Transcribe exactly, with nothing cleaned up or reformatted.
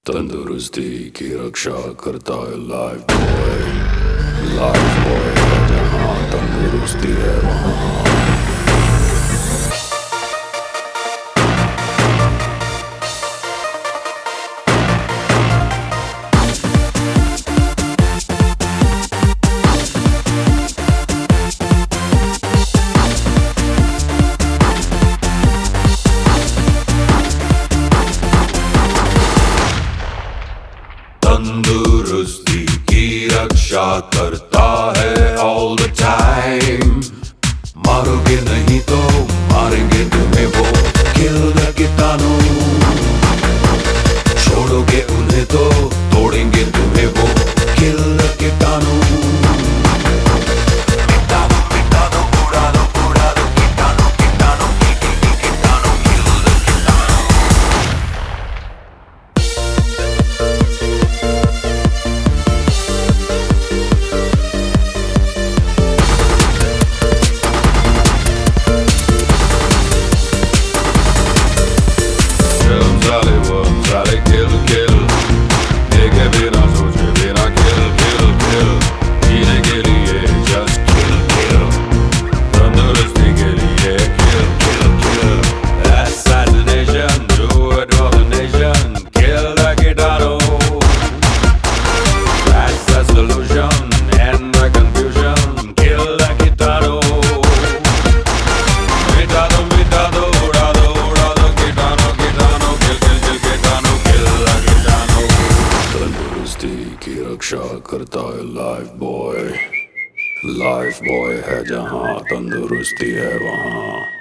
तंदुरुस्ती की रक्षा करता है लाइफ बॉय। लाइफ बॉय है जहाँ तंदुरुस्ती है वहाँ। तंदुरुस्ती की रक्षा करता है ऑल द टाइम। मारोगे नहीं तो मारेंगे तुम्हें वो किल द कीटाणु। छोड़ोगे उन्हें तो तोड़ेंगे तुम्हें वो किल द कीटाणु। की रक्षा करता है लाइफ बॉय। लाइफ बॉय है जहाँ तंदुरुस्ती है वहाँ।